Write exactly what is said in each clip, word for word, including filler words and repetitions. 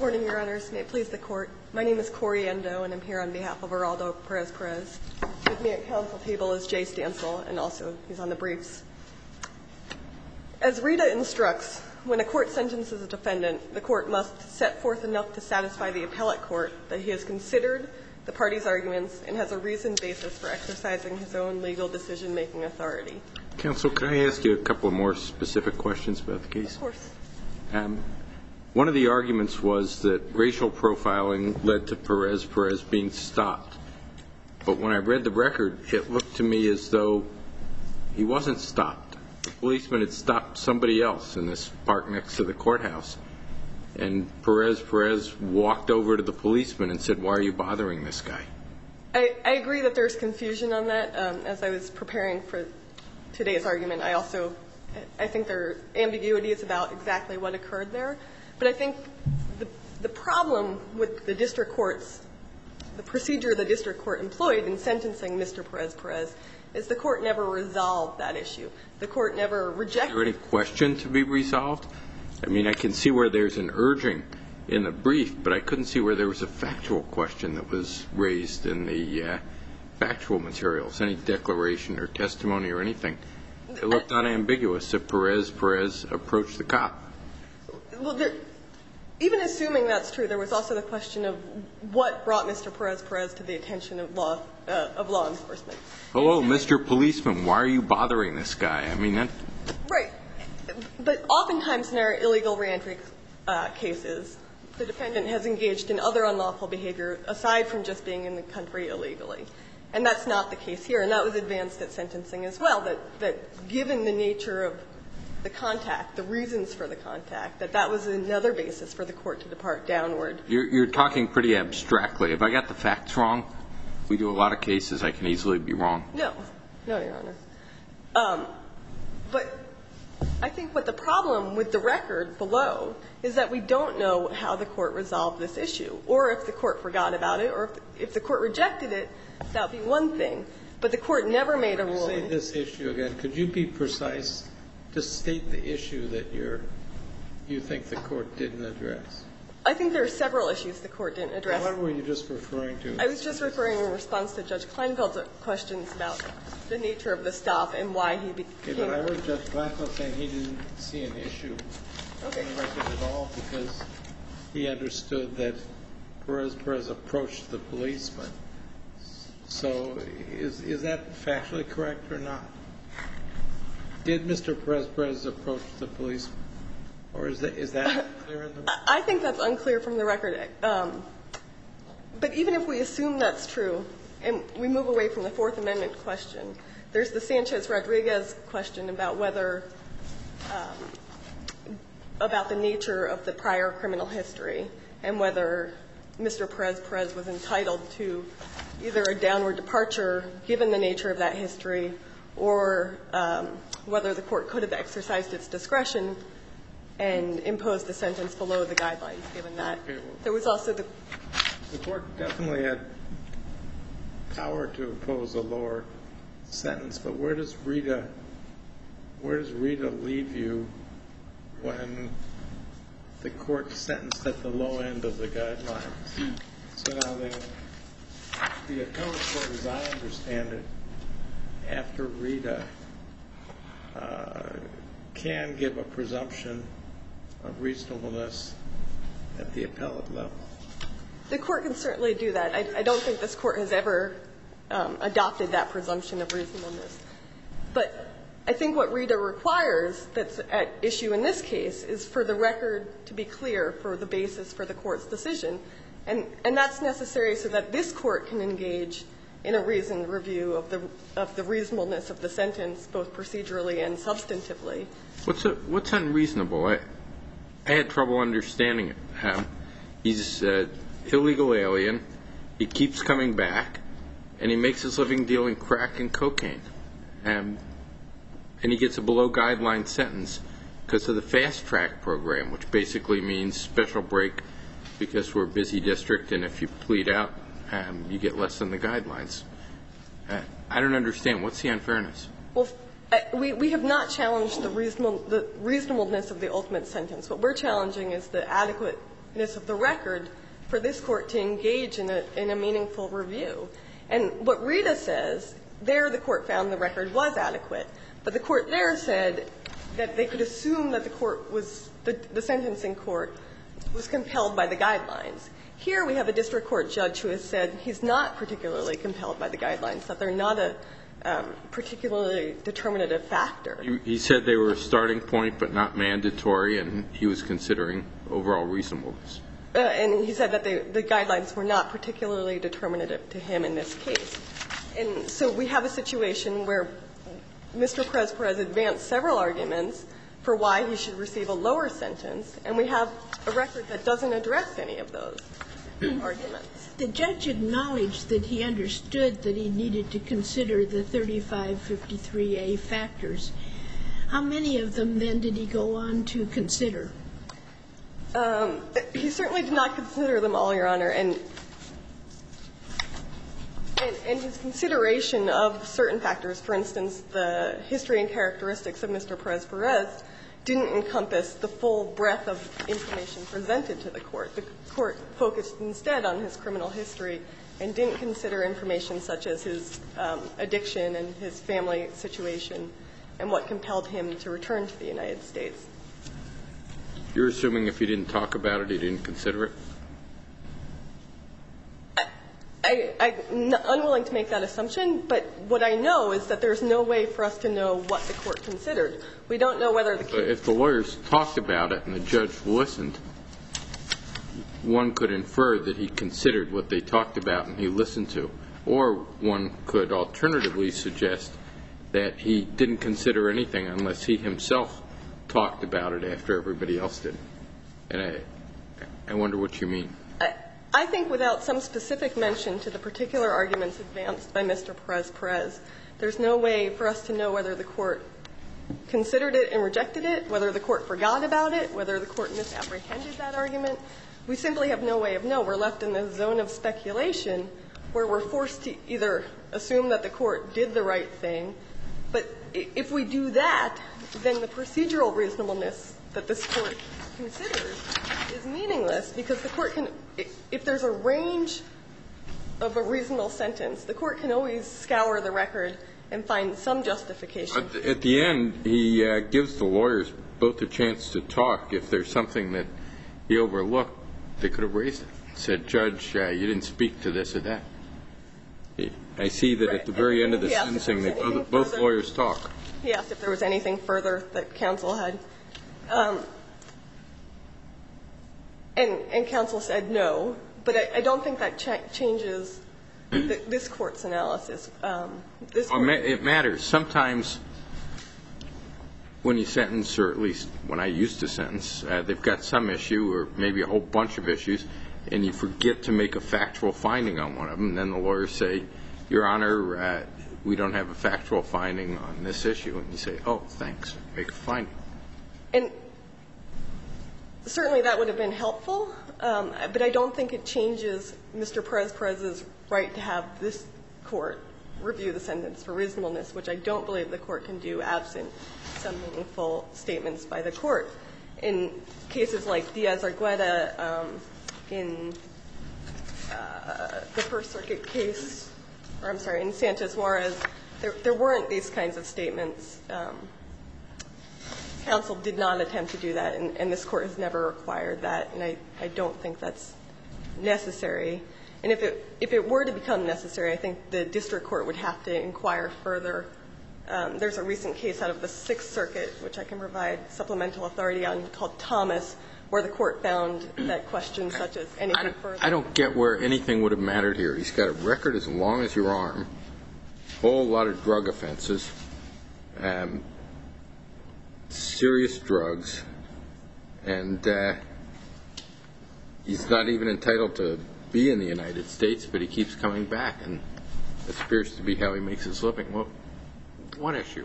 Morning, Your Honors. May it please the Court. My name is Corey Endo, and I'm here on behalf of Geraldo Perez-Perez. With me at council table is Jay Stansel, and also he's on the briefs. As Rita instructs, when a court sentences a defendant, the court must set forth enough to satisfy the appellate court that he has considered the parties' arguments and has a reasoned basis for exercising his own legal decision-making authority. Counsel, can I ask you a couple of more specific questions about the case? Of course. Um, one of the arguments was that racial profiling led to Perez-Perez being stopped. But when I read the record, it looked to me as though he wasn't stopped. The policeman had stopped somebody else in this park next to the courthouse. And Perez-Perez walked over to the policeman and said, "Why are you bothering this guy?" I, I agree that there's confusion on that. Um, as I was preparing for today's argument, I also I think there are ambiguities about exactly what occurred there. But I think the, the problem with the district court's, the procedure the district court employed in sentencing Mister Perez-Perez is the court never resolved that issue. The court never rejected. Is there any question to be resolved? I mean, I can see where there's an urging in the brief, but I couldn't see where there was a factual question that was raised in the uh, factual materials, any declaration or testimony or anything. It looked unambiguous that Perez-Perez approached the cop. Well, there, even assuming that's true, there was also the question of what brought Mister Perez-Perez to the attention of law uh, of law enforcement. Hello, Mister Policeman, why are you bothering this guy? I mean, that. Right. But oftentimes in our illegal reentry uh, cases, the defendant has engaged in other unlawful behavior aside from just being in the country illegally. And that's not the case here. And that was advanced at sentencing as well, that, that given the nature of the contact, the reasons for the contact, that that was another basis for the court to depart downward. You're, you're talking pretty abstractly. If I got the facts wrong, we do a lot of cases. I can easily be wrong. No. No, Your Honor. Um, but I think what the problem with the record below is that we don't know how the court resolved this issue, or if the court forgot about it, or if, if the court rejected it, that would be one thing. But the court never made a ruling. Say this issue again. Could you be precise? Just state the issue that you're, you think the court didn't address. I think there are several issues the court didn't address. What were you just referring to? I was just referring in response to Judge Kleinfeld's questions about the nature of the stop and why he became. Okay, but I heard Judge Kleinfeld saying he didn't see an issue okay. in the record at all because he understood that Perez-Perez approached the policeman. So is, is that factually correct or not? Did Mister Perez-Perez approach the policeman? Or is that, is that clear in the record? I think that's unclear from the record. Um, but even if we assume that's true, and we move away from the Fourth Amendment question, there's the Sanchez-Rodriguez question about whether, um, about the nature of the prior criminal history and whether Mister Perez-Perez was entitled to either a downward departure given the nature of that history or um, whether the court could have exercised its discretion and imposed the sentence below the guidelines given that. There was also the The court definitely had power to impose a lower sentence, but where does Rita, where does Rita leave you when the court sentenced at the low end of the guidelines? So now the, the appellate court, as I understand it, after Rita, uh, can give a presumption of reasonableness at the appellate level. The court can certainly do that. I, I don't think this court has ever um, adopted that presumption of reasonableness. But I think what Rita requires that's at issue in this case is for the record to be clear for the basis for the court's decision. And, and that's necessary so that this court can engage in a reasoned review of the, of the reasonableness of the sentence, both procedurally and substantively. What's, a, what's unreasonable? I, I had trouble understanding it. Um, he's an illegal alien. He keeps coming back, and he makes his living dealing crack and cocaine. Um, and he gets a below-guideline sentence because of the fast-track program, which basically means special break because we're a busy district, and if you plead out, um, you get less than the guidelines. Uh, I don't understand. What's the unfairness? Well, we, we have not challenged the, reasonable, the reasonableness of the ultimate sentence. What we're challenging is the adequate reasonableness of the record for this Court to engage in a, in a meaningful review. And what Rita says, there the Court found the record was adequate, but the Court there said that they could assume that the Court was, the, the sentencing court was compelled by the guidelines. Here we have a district court judge who has said he's not particularly compelled by the guidelines, that they're not a um, particularly determinative factor. He, he said they were a starting point but not mandatory, and he was considering overall reasonableness. Uh, and he said that they, the guidelines were not particularly determinative to him in this case. And so we have a situation where Mister Perez-Perez advanced several arguments for why he should receive a lower sentence, and we have a record that doesn't address any of those arguments. The judge acknowledged that he understood that he needed to consider the thirty-five fifty-three A factors. How many of them, then, did he go on to consider? Um, he certainly did not consider them all, Your Honor, and, and, and his consideration of certain factors, for instance, the history and characteristics of Mister Perez-Perez, didn't encompass the full breadth of information presented to the Court. The Court focused instead on his criminal history and didn't consider information such as his um, addiction and his family situation and what compelled him to return to the United States. You're assuming if he didn't talk about it, he didn't consider it? I, I'm unwilling to make that assumption, but what I know is that there's no way for us to know what the Court considered. We don't know whether the case – If the lawyers talked about it and the judge listened, one could infer that he considered what they talked about and he listened to. Or one could alternatively suggest that he didn't consider anything unless he himself talked about it after everybody else did. And I, I wonder what you mean. I, I think without some specific mention to the particular arguments advanced by Mister Perez-Perez, there's no way for us to know whether the Court considered it and rejected it, whether the Court forgot about it, whether the Court misapprehended that argument. We simply have no way of knowing. We're left in the zone of speculation where we're forced to either assume that the Court did the right thing, but if we do that, then the procedural reasonableness that this Court considers is meaningless, because the Court can – if there's a range of a reasonable sentence, the Court can always scour the record and find some justification. At the end, he uh, gives the lawyers both a chance to talk. If there's something that he overlooked, they could have raised it. Said, Judge, uh, you didn't speak to this or that. I see that at the very end of the sentencing, they both, both lawyers talk. He asked if there was anything further that counsel had. Um, and, and counsel said no, but I, I don't think that ch changes the, this Court's analysis. Um, this well, it matters. Sometimes when you sentence, or at least when I used to sentence, uh, they've got some issue or maybe a whole bunch of issues, and you forget to make a factual finding on one of them. And then the lawyers say, Your Honor, uh, we don't have a factual finding on this issue. And you say, oh, thanks, make a finding. And certainly that would have been helpful, um, but I don't think it changes Mister Perez-Perez's right to have this Court review the sentence for reasonableness, which I don't believe the Court can do absent some meaningful statements by the Court. In cases like Diaz-Argueta, um, in uh, the First Circuit case, or I'm sorry, in Sanchez-Juarez, there, there weren't these kinds of statements. Um, counsel did not attempt to do that, and, and this Court has never required that, and I, I don't think that's necessary. And if it, if it were to become necessary, I think the district court would have to inquire further. Um, there's a recent case out of the Sixth Circuit, which I can provide supplemental authority on, called Thomas, where the Court found that questions such as anything I further. I don't get where anything would have mattered here. He's got a record as long as your arm, a whole lot of drug offenses, um, serious drugs, and uh, he's not even entitled to be in the United States, but he keeps coming back, and it appears to be how he makes his living. Well, what issue?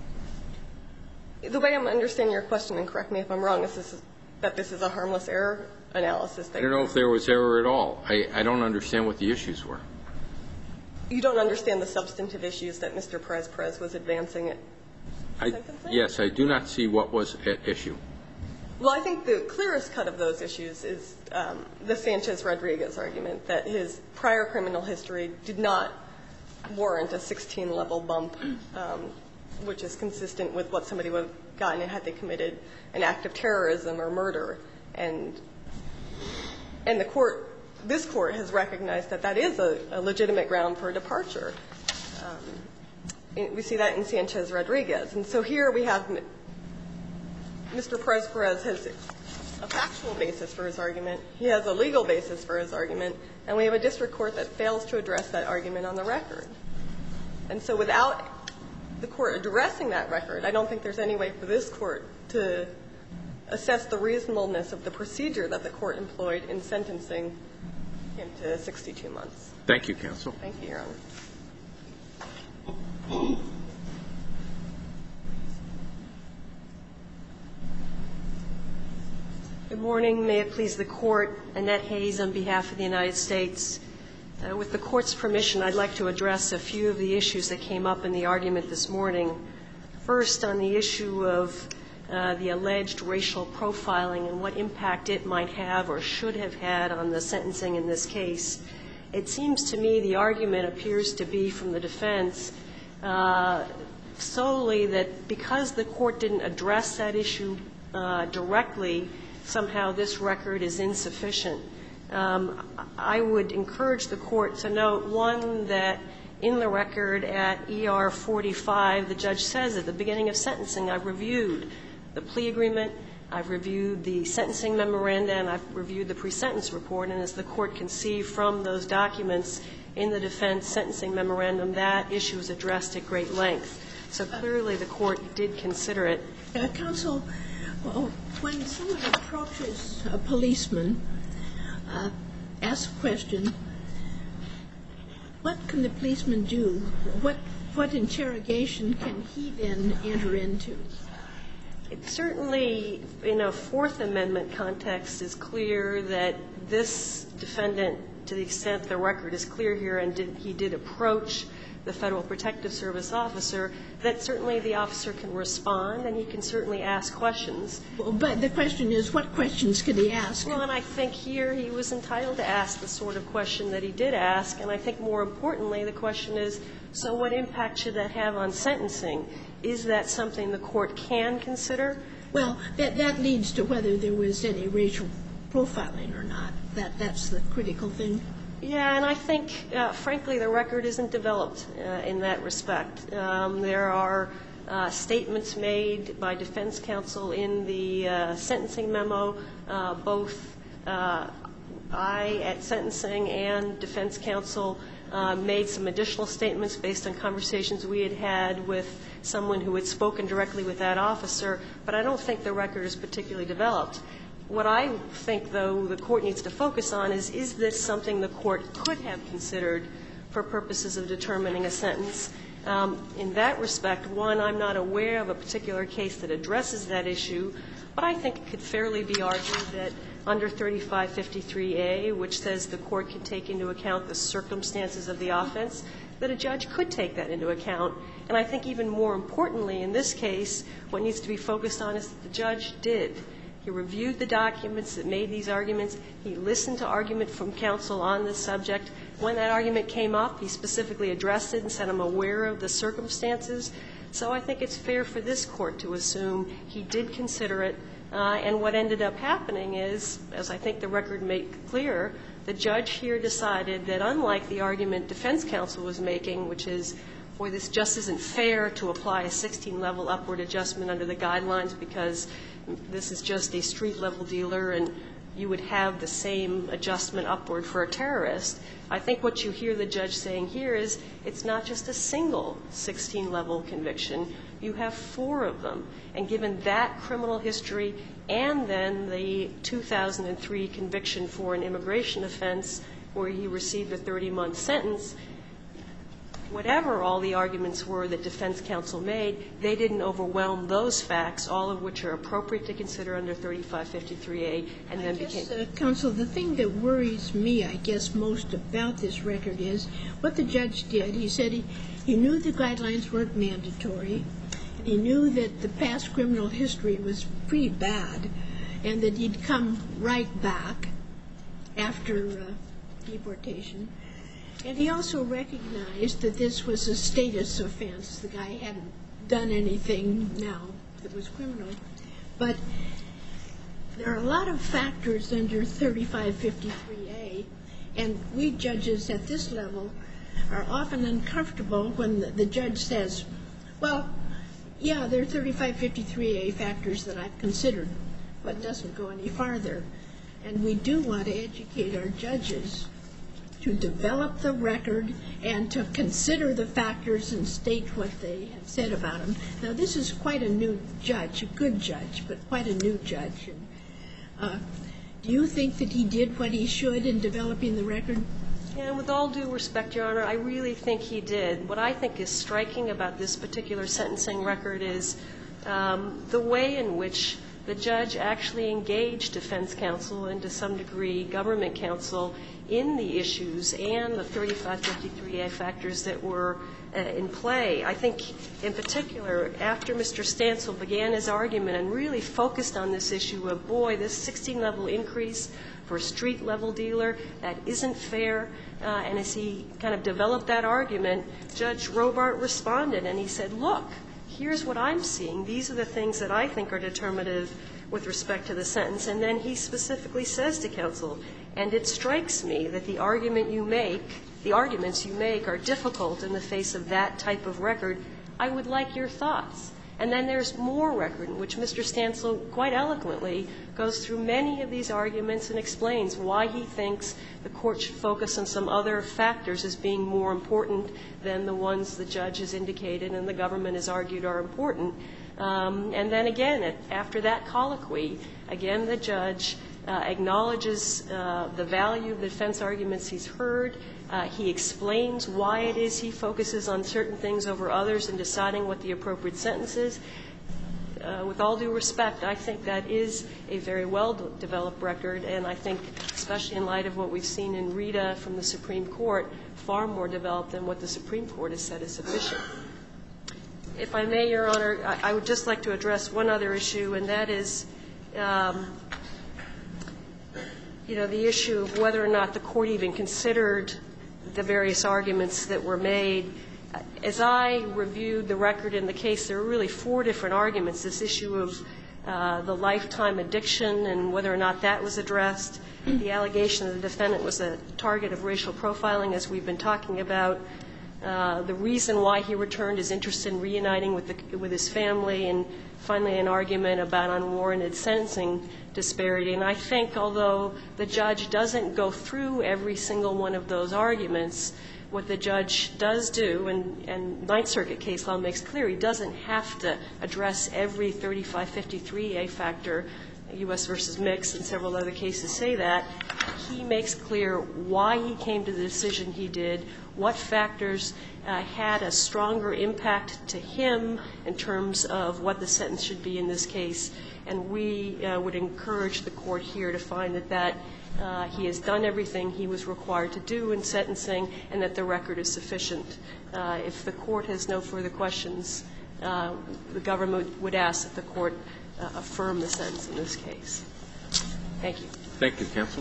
The way I'm understanding your question, and correct me if I'm wrong, is this is, that this is a harmless error analysis. I don't know if there was error at all. I, I don't understand what the issues were. You don't understand the substantive issues that Mister Perez-Perez was advancing at I, sentencing? yes, I do not see what was at issue. Well, I think the clearest cut of those issues is um, the Sanchez-Rodriguez argument that his prior criminal history did not warrant a sixteen-level bump, um, which is consistent with what somebody would have gotten had they committed an act of terrorism or murder. And and the court, this court has recognized that that is a, a legitimate ground for departure. Um, we see that in Sanchez-Rodriguez. And so here we have Mister Perez-Perez has a factual basis for his argument. He has a legal basis for his argument. And we have a district court that fails to address that argument on the record. And so without the court addressing that record, I don't think there's any way for this court to assess the reasonableness of the procedure that the court employed in sentencing him to sixty-two months. Thank you, counsel. Thank you, Your Honor. Good morning. May it please the Court. Annette Hayes on behalf of the United States. Uh, with the Court's permission, I'd like to address a few of the issues that came up in the argument this morning. First, on the issue of uh, the alleged racial profiling and what impact it might have or should have had on the sentencing in this case. It seems to me the argument appears to be from the defense uh, solely that because the Court didn't address that issue uh, directly, somehow this record is insufficient. Um, I would encourage the Court to note, one, that in the record at E R forty-five, the judge says at the beginning of sentencing, I've reviewed the plea agreement, I've reviewed the sentencing memoranda, and I've reviewed the pre-sentence report. And as the Court can see from those documents in the defense sentencing memorandum, that issue is addressed at great length. So clearly the Court did consider it. Uh, counsel, well, when someone approaches a policeman, uh, asks a question, what can the policeman do? What, what interrogation can he then enter into? It certainly, in a Fourth Amendment context, is clear that this defendant, to the extent the record is clear here, and did, he did approach the Federal Protective Service officer, that certainly the officer can respond and he can certainly ask questions. Well, but the question is, what questions can he ask? Well, and I think here he was entitled to ask the sort of question that he did ask, and I think more importantly the question is, so what impact should that have on sentencing? Is that something the Court can consider? Well, that, that leads to whether there was any racial profiling or not. That, that's the critical thing. Yeah, and I think, uh, frankly, the record isn't developed uh, in that respect. Um, there are uh, statements made by defense counsel in the uh, sentencing memo, uh, both uh, I at sentencing and defense counsel uh, made some additional statements based on conversations we had had with someone who had spoken directly with that officer, but I don't think the record is particularly developed. What I think, though, the Court needs to focus on is, is this something the Court could have considered for purposes of determining a sentence? Um, in that respect, one, I'm not aware of a particular case that addresses that issue, but I think it could fairly be argued that under thirty-five fifty-three A, which says the Court can take into account the circumstances of the offense, that a judge could take that into account. And I think even more importantly in this case, what needs to be focused on is that the judge did. He reviewed the documents that made these arguments. He listened to argument from counsel on this subject. When that argument came up, he specifically addressed it and said, I'm aware of the circumstances. So I think it's fair for this Court to assume he did consider it. Uh, and what ended up happening is, as I think the record made clear, the judge here decided that unlike the argument defense counsel was making, which is, boy, this just isn't fair to apply a sixteen-level upward adjustment under the guidelines because this is just a street-level dealer and you would have the same adjustment upward for a terrorist. I think what you hear the judge saying here is it's not just a single sixteen-level conviction. You have four of them. And given that criminal history and then the two thousand three conviction for an immigration offense where he received a thirty-month sentence, whatever all the arguments were that defense counsel made, they didn't overwhelm those facts, all of which are appropriate to consider under thirty-five fifty-three A, and then became. Uh, counsel, the thing that worries me, I guess, most about this record is what the judge did. He said he, he knew the guidelines weren't mandatory, and he knew that the past criminal history was pretty bad, and that he'd come right back after uh, deportation. And he also recognized that this was a status offense. The guy hadn't done anything now that was criminal. But there are a lot of factors under thirty-five fifty-three A, and we judges at this level are often uncomfortable when the, the judge says, well, yeah, there are thirty-five fifty-three A factors that I've considered, but doesn't go any farther. And we do want to educate our judges to develop the record and to consider the factors and state what they have said about them. Now, this is quite a new judge, a good judge, but quite a new judge. And, uh, do you think that he did what he should in developing the record? And with all due respect, Your Honor, I really think he did. What I think is striking about this particular sentencing record is um, the way in which the judge actually engaged defense counsel and, to some degree, government counsel in the issues and the thirty-five fifty-three A factors that were uh, in play. I think, in particular, after Mister Stancil began his argument and really focused on this issue of, boy, this sixteen-level increase for a street-level dealer, that isn't fair. Uh, and as he kind of developed that argument, Judge Robart responded, and he said, look, here's what I'm seeing. These are the things that I think are determinative with respect to the sentence. And then he specifically says to counsel, and it strikes me that the argument you make, the arguments you make are difficult in the face of that type of record. I would like your thoughts. And then there's more record in which Mister Stancil quite eloquently goes through many of these arguments and explains why he thinks the court should focus on some other factors as being more important than the ones the judge has indicated and the government has argued are important. Um, and then again, at, after that colloquy, again the judge uh, acknowledges uh, the value of the defense arguments he's heard. Uh, he explains why it is he focuses on certain things over others in deciding what the appropriate sentence is. Uh, with all due respect, I think that is a very well-developed record, and I think, especially in light of what we've seen in Rita from the Supreme Court, far more developed than what the Supreme Court has said is sufficient. If I may, Your Honor, I, I would just like to address one other issue, and that is, um, you know, the issue of whether or not the court even considered the various arguments that were made. As I reviewed the record in the case, there were really four different arguments. This issue of uh, the lifetime addiction and whether or not that was addressed, the allegation that the defendant was a target of racial profiling, as we've been talking about, uh, the reason why he returned his interest in reuniting with, the, with his family, and finally an argument about unwarranted sentencing disparity. And I think, although the judge doesn't go through every single one of those arguments, what the judge does do, and, and Ninth Circuit case law makes clear, he doesn't have to address every thirty-five fifty-three A factor. U S versus Mix and several other cases say that. He makes clear why he came to the decision he did, what factors uh, had a stronger impact to him in terms of what the sentence should be in this case. And we uh, would encourage the court here to find that, that uh, he has done everything he was required to do in sentencing and that the record is sufficient. Uh, if the court has no further questions, uh, the government would ask that the court uh, affirm the sentence in this case. Thank you. Thank you, counsel.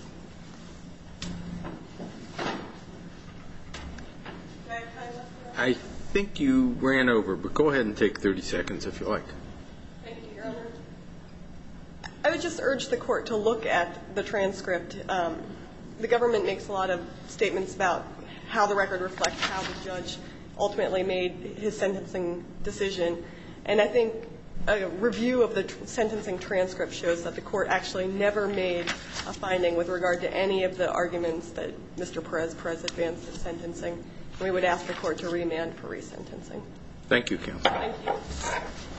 I think you ran over, but go ahead and take thirty seconds if you like. Thank you, Your Honor. I would just urge the court to look at the transcript. Um, the government makes a lot of statements about how the record reflects how the judge ultimately made his sentencing decision. And I think a review of the tr- sentencing transcript shows that the court actually never made a finding with regard to any of the arguments that Mister Perez-Perez advanced in sentencing. We would ask the court to remand for resentencing. Thank you, counsel. Thank you.